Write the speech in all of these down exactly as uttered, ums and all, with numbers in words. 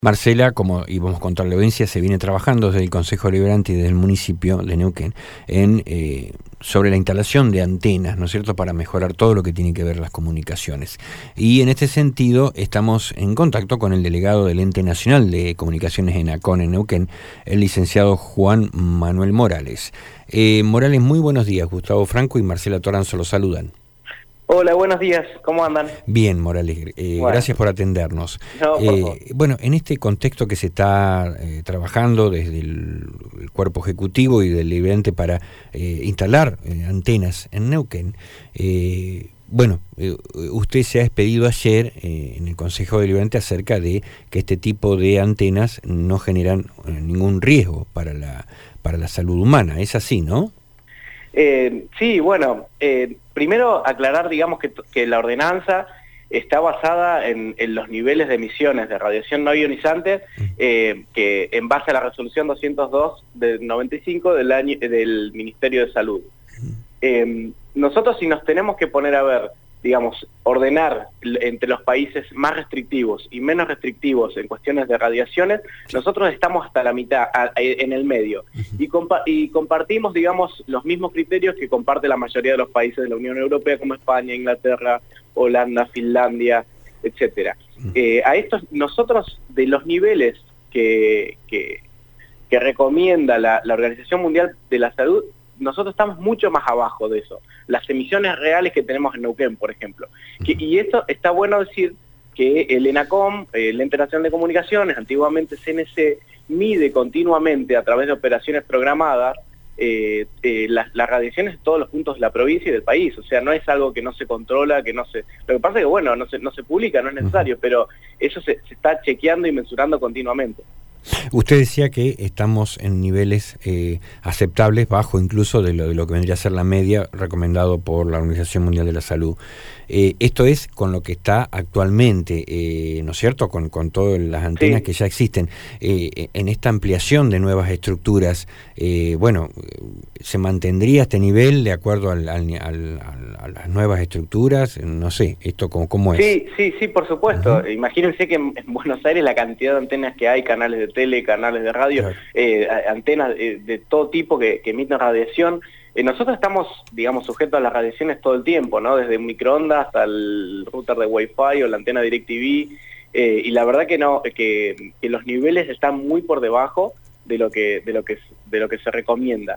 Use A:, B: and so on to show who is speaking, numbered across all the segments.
A: Marcela, como íbamos a contar la audiencia, se viene trabajando desde el Consejo Deliberante y del municipio de Neuquén en eh, sobre la instalación de antenas, ¿no es cierto?, para mejorar todo lo que tiene que ver las comunicaciones. Y en este sentido estamos en contacto con el delegado del Ente Nacional de Comunicaciones ENACON en Neuquén, el licenciado Juan Manuel Morales. Eh, Morales, muy buenos días. Gustavo Franco y Marcela Toranzo los saludan.
B: Hola, buenos días, ¿cómo andan?
A: Bien, Morales, eh,
B: bueno.
A: gracias por atendernos.
B: No, por
A: eh,
B: favor.
A: bueno, en este contexto que se está eh, trabajando desde el, el cuerpo ejecutivo y del deliberante para eh, instalar eh, antenas en Neuquén, eh, bueno, eh, usted se ha expedido ayer eh, en el Consejo Deliberante acerca de que este tipo de antenas no generan eh, ningún riesgo para la, para la salud humana, ¿es así, no?
B: Eh, sí, bueno, eh, primero aclarar, digamos, que, que la ordenanza está basada en, en los niveles de emisiones de radiación no ionizante, eh, que en base a la resolución doscientos dos del noventa y cinco del, año, del Ministerio de Salud. Eh, nosotros si nos tenemos que poner a ver, digamos, ordenar entre los países más restrictivos y menos restrictivos en cuestiones de radiaciones, nosotros estamos hasta la mitad, a, en el medio, y, compa y compartimos, digamos, los mismos criterios que comparte la mayoría de los países de la Unión Europea, como España, Inglaterra, Holanda, Finlandia, etcétera. Eh, a estos, nosotros, de los niveles que, que, que recomienda la, la Organización Mundial de la Salud, nosotros estamos mucho más abajo de eso. Las emisiones reales que tenemos en Neuquén, por ejemplo. Que, y esto está bueno decir que el ENACOM, el Ente Nacional de Comunicaciones, antiguamente C N C, mide continuamente a través de operaciones programadas eh, eh, las, las radiaciones de todos los puntos de la provincia y del país. O sea, no es algo que no se controla, que no se... Lo que pasa es que, bueno, no se, no se publica, no es necesario, pero eso se, se está chequeando y mensurando continuamente.
A: Usted decía que estamos en niveles eh, aceptables, bajo incluso de lo, de lo que vendría a ser la media recomendado por la Organización Mundial de la Salud. Eh, esto es con lo que está actualmente, eh, ¿no es cierto?, con, con todas las antenas sí. que ya existen. Eh, en esta ampliación de nuevas estructuras, eh, bueno, ¿se mantendría este nivel de acuerdo al, al, al, a las nuevas estructuras? No sé, ¿esto cómo, cómo es?
B: Sí, sí, sí, por supuesto. Uh-huh. Imagínense que en, en Buenos Aires la cantidad de antenas que hay, canales de tele, canales de radio, claro. eh, antenas eh, de todo tipo que, que emiten radiación. Eh, nosotros estamos, digamos, sujetos a las radiaciones todo el tiempo, ¿no? Desde un microondas hasta el router de Wi-Fi o la antena DirecTV, eh, y la verdad que no, que, que los niveles están muy por debajo de lo que, de lo que, de lo que se recomienda.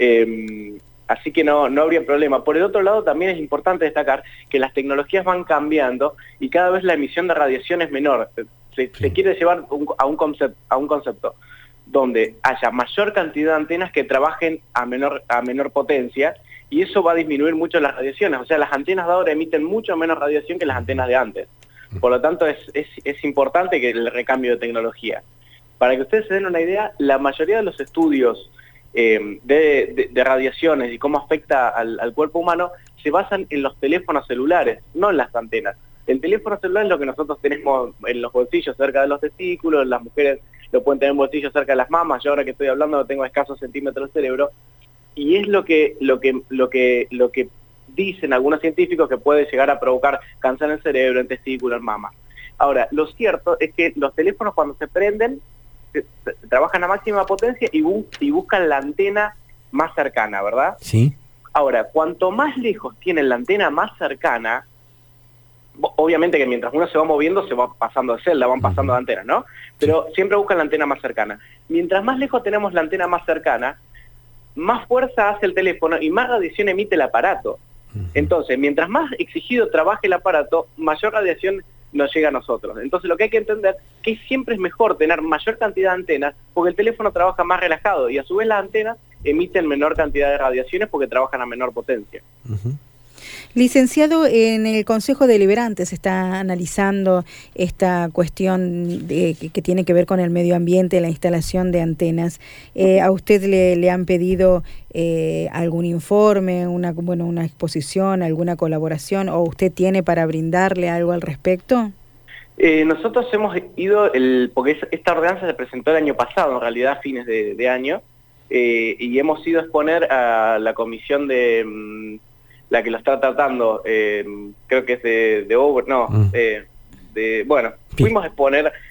B: Eh, así que no, no habría problema. Por el otro lado, también es importante destacar que las tecnologías van cambiando y cada vez la emisión de radiación es menor. Se, sí. se quiere llevar un, a, un concept, a un concepto donde haya mayor cantidad de antenas que trabajen a menor, a menor potencia, y eso va a disminuir mucho las radiaciones. O sea, las antenas de ahora emiten mucho menos radiación que las antenas de antes. Por lo tanto, es, es, es importante que el recambio de tecnología. Para que ustedes se den una idea, la mayoría de los estudios eh, de, de, de radiaciones y cómo afecta al, al cuerpo humano se basan en los teléfonos celulares, no en las antenas. El teléfono celular es lo que nosotros tenemos en los bolsillos cerca de los testículos, las mujeres lo pueden tener en bolsillos cerca de las mamas, yo ahora que estoy hablando tengo escasos centímetros de cerebro, y es lo que, lo que, lo que, lo que dicen algunos científicos que puede llegar a provocar cáncer en el cerebro, en testículos, en mamas. Ahora, lo cierto es que los teléfonos cuando se prenden, se, se, trabajan a máxima potencia y, bu y buscan la antena más cercana, ¿verdad?
A: Sí.
B: Ahora, cuanto más lejos tienen la antena más cercana, obviamente que mientras uno se va moviendo se va pasando de celda, van pasando de antenas, ¿no? Pero siempre buscan la antena más cercana. Mientras más lejos tenemos la antena más cercana, más fuerza hace el teléfono y más radiación emite el aparato. Entonces, mientras más exigido trabaje el aparato, mayor radiación nos llega a nosotros. Entonces, lo que hay que entender es que siempre es mejor tener mayor cantidad de antenas porque el teléfono trabaja más relajado y a su vez las antenas emiten menor cantidad de radiaciones porque trabajan a menor potencia.
C: Uh-huh. Licenciado, en el Consejo Deliberante se está analizando esta cuestión de, que, que tiene que ver con el medio ambiente, la instalación de antenas. Eh, ¿A usted le, le han pedido eh, algún informe, una, bueno, una exposición, alguna colaboración, o usted tiene para brindarle algo al respecto?
B: Eh, nosotros hemos ido, el, porque esta ordenanza se presentó el año pasado, en realidad a fines de, de año, eh, y hemos ido a exponer a la comisión de... Mmm, la que lo está tratando, eh, creo que es de, de Over, no, mm. eh, de, bueno, sí. fuimos a exponer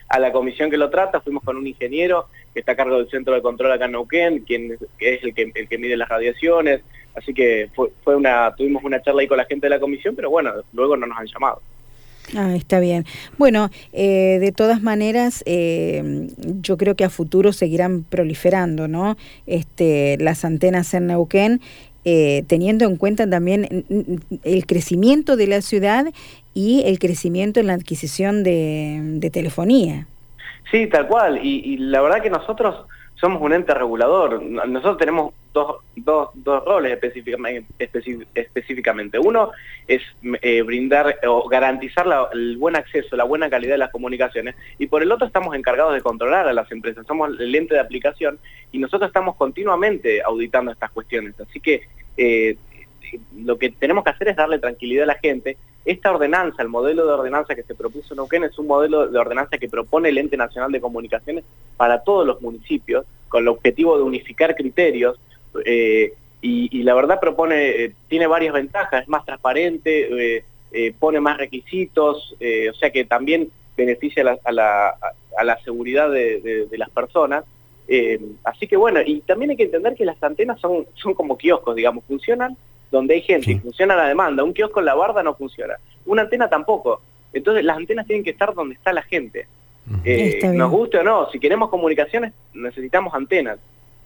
B: a la comisión que lo trata, fuimos con un ingeniero que está a cargo del centro de control acá en Neuquén, quien es el que, el que mide las radiaciones, así que fue, fue una, tuvimos una charla ahí con la gente de la comisión, pero bueno, luego no nos han llamado.
C: Ah, está bien. Bueno, eh, de todas maneras, eh, yo creo que a futuro seguirán proliferando, ¿no? Este, las antenas en Neuquén, eh, teniendo en cuenta también el crecimiento de la ciudad y el crecimiento en la adquisición de, de telefonía.
B: Sí, tal cual, y, y la verdad que nosotros somos un ente regulador. Nosotros tenemos dos, dos, dos roles específicamente, específicamente. Uno es eh, brindar o garantizar la, el buen acceso, la buena calidad de las comunicaciones, y por el otro estamos encargados de controlar a las empresas. Somos el ente de aplicación y nosotros estamos continuamente auditando estas cuestiones. Así que eh, lo que tenemos que hacer es darle tranquilidad a la gente. Esta ordenanza, el modelo de ordenanza que se propuso en Neuquén, es un modelo de ordenanza que propone el Ente Nacional de Comunicaciones para todos los municipios, con el objetivo de unificar criterios, eh, y, y la verdad propone, eh, tiene varias ventajas, es más transparente, eh, eh, pone más requisitos, eh, o sea que también beneficia a la, a la, a la seguridad de, de, de las personas. Eh, así que bueno, y también hay que entender que las antenas son, son como kioscos, digamos, funcionan donde hay gente, sí. Funciona la demanda. Un kiosco en la barda no funciona, una antena tampoco. Entonces las antenas tienen que estar donde está la gente. Uh-huh. eh, nos guste o no, si queremos comunicaciones necesitamos antenas.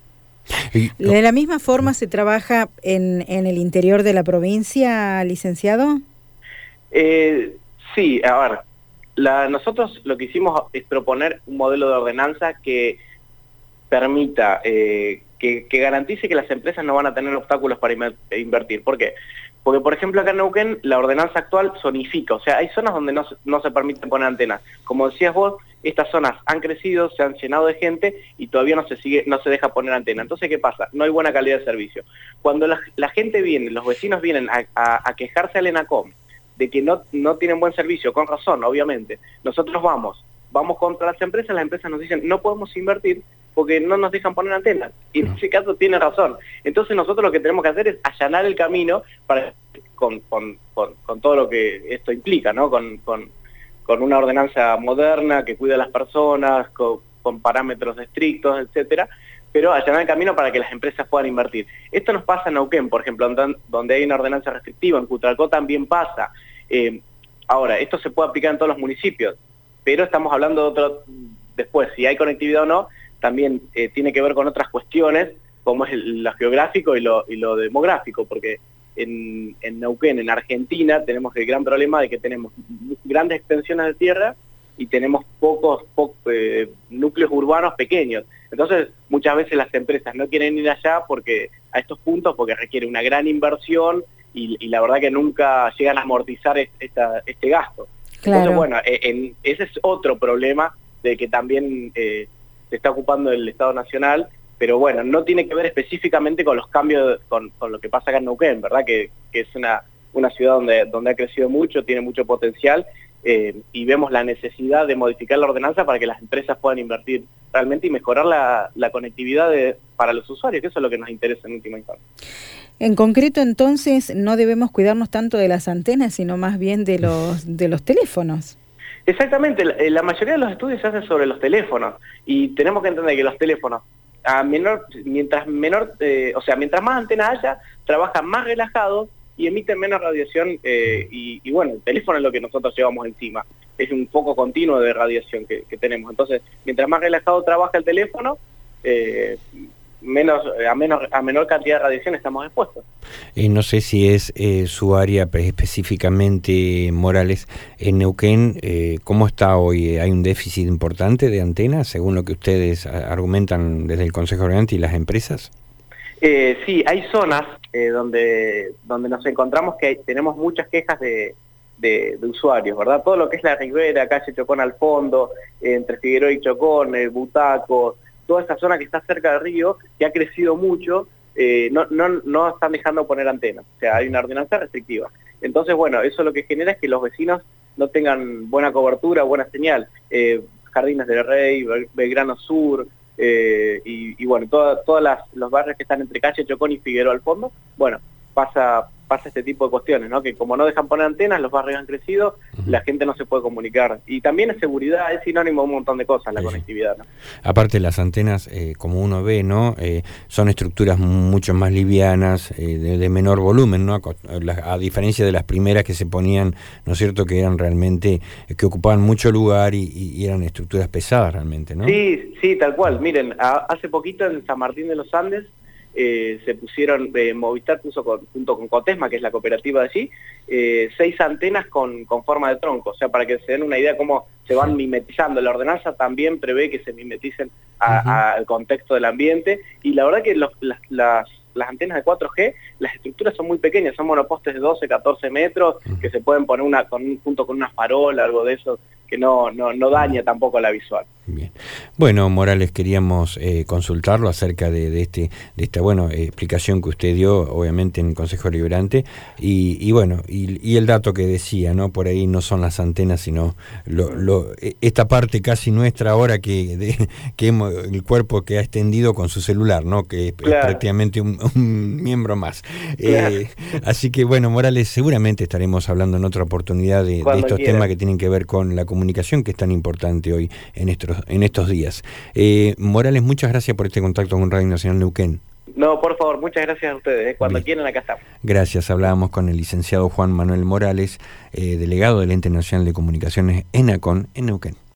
C: ¿De la misma forma se trabaja en, en el interior de la provincia, licenciado?
B: Eh, sí, a ver, la, nosotros lo que hicimos es proponer un modelo de ordenanza que permita, eh, que, que garantice que las empresas no van a tener obstáculos para invertir. ¿Por qué? Porque, por ejemplo, acá en Neuquén la ordenanza actual zonifica, o sea, hay zonas donde no, no se permite poner antenas. Como decías vos, estas zonas han crecido, se han llenado de gente y todavía no se sigue, no se deja poner antena. Entonces, ¿qué pasa? No hay buena calidad de servicio. Cuando la, la gente viene, los vecinos vienen a, a, a quejarse al ENACOM de que no, no tienen buen servicio, con razón, obviamente, nosotros vamos, vamos contra las empresas, las empresas nos dicen, no podemos invertir porque no nos dejan poner antenas. Y en ese caso tiene razón. Entonces nosotros lo que tenemos que hacer es allanar el camino para con, con, con, con todo lo que esto implica, ¿no? Con, con, con una ordenanza moderna que cuida a las personas, con, con parámetros estrictos, etcétera, pero allanar el camino para que las empresas puedan invertir. Esto nos pasa en Neuquén, por ejemplo, donde hay una ordenanza restrictiva, en Cutralcó también pasa. Eh, ahora, esto se puede aplicar en todos los municipios, pero estamos hablando de otro, después, si hay conectividad o no, también eh, tiene que ver con otras cuestiones, como es el, lo geográfico y lo, y lo demográfico, porque en, en Neuquén, en Argentina, tenemos el gran problema de que tenemos grandes extensiones de tierra y tenemos pocos, pocos eh, núcleos urbanos pequeños. Entonces, muchas veces las empresas no quieren ir allá porque a estos puntos porque requiere una gran inversión y, y la verdad que nunca llegan a amortizar esta, este gasto. Claro. Entonces, bueno, en, ese es otro problema de que también eh, se está ocupando el Estado Nacional, pero bueno, no tiene que ver específicamente con los cambios, con, con lo que pasa acá en Neuquén, ¿verdad? Que, que es una, una ciudad donde, donde ha crecido mucho, tiene mucho potencial, eh, y vemos la necesidad de modificar la ordenanza para que las empresas puedan invertir realmente y mejorar la, la conectividad de, para los usuarios, que eso es lo que nos interesa en última instancia.
C: En concreto, entonces, no debemos cuidarnos tanto de las antenas, sino más bien de los, de los teléfonos.
B: Exactamente, la, la mayoría de los estudios se hacen sobre los teléfonos, y tenemos que entender que los teléfonos, a menor, mientras menor, eh, o sea, mientras más antenas haya, trabajan más relajados y emiten menos radiación, eh, y, y bueno, el teléfono es lo que nosotros llevamos encima, es un foco continuo de radiación que, que tenemos. Entonces, mientras más relajado trabaja el teléfono, eh, menos a menos a menor cantidad de radiación estamos expuestos.
A: Eh, no sé si es eh, su área específicamente, Morales, en Neuquén, eh, ¿cómo está hoy? ¿Hay un déficit importante de antenas, según lo que ustedes argumentan desde el Consejo Ordenante y las empresas?
B: Eh, sí, hay zonas eh, donde, donde nos encontramos que hay, tenemos muchas quejas de, de, de usuarios, ¿verdad? Todo lo que es la Ribera, calle Chocón al fondo, eh, entre Figueroa y Chocón, el Butaco, toda esa zona que está cerca del río, que ha crecido mucho, eh, no, no, no están dejando poner antenas, o sea, hay una ordenanza restrictiva. Entonces, bueno, eso lo que genera es que los vecinos no tengan buena cobertura, buena señal. Eh, Jardines del Rey, Belgrano Sur, eh, y, y bueno, todos todas las, los barrios que están entre calle Chocón y Figueroa al fondo, bueno, pasa, pasa este tipo de cuestiones, ¿no? Que como no dejan poner antenas, los barrios han crecido, uh-huh. la gente no se puede comunicar. Y también es seguridad, es sinónimo de un montón de cosas la sí. conectividad, ¿no?
A: Aparte las antenas, eh, como uno ve, ¿no? Eh, son estructuras mucho más livianas, eh, de, de menor volumen, ¿no? A, a diferencia de las primeras que se ponían, ¿no es cierto?, que eran realmente, eh, que ocupaban mucho lugar y, y eran estructuras pesadas realmente, ¿no?
B: Sí, sí, tal cual. Miren, a, hace poquito en San Martín de los Andes, Eh, se pusieron, eh, Movistar puso con, junto con Cotesma, que es la cooperativa de allí, eh, seis antenas con, con forma de tronco, o sea, para que se den una idea de cómo se van mimetizando. La ordenanza también prevé que se mimeticen a, uh-huh. a, al contexto del ambiente, y la verdad que los, las, las, las antenas de cuatro G, las estructuras son muy pequeñas, son monopostes de doce, catorce metros, uh-huh. que se pueden poner una con junto con una farola, algo de eso, que no, no, no daña tampoco la visual.
A: Bien. Bueno, Morales, queríamos eh, consultarlo acerca de, de este de esta bueno eh, explicación que usted dio, obviamente en el Consejo Deliberante, y, y bueno, y, y el dato que decía, ¿no? Por ahí no son las antenas, sino lo, lo, esta parte casi nuestra ahora que, de, que hemos, el cuerpo que ha extendido con su celular, ¿no? Que claro. es prácticamente un, un miembro más. Claro. Eh, así que bueno, Morales, seguramente estaremos hablando en otra oportunidad de, de estos quieran. temas que tienen que ver con la comunicación, que es tan importante hoy en estos en estos días. Eh, Morales, muchas gracias por este contacto con Radio Nacional Neuquén.
B: No, por favor, muchas gracias a ustedes. ¿eh? Cuando Bien. quieran, acá estamos.
A: Gracias. Hablábamos con el licenciado Juan Manuel Morales, eh, delegado del Ente Nacional de Comunicaciones ENACON en Neuquén.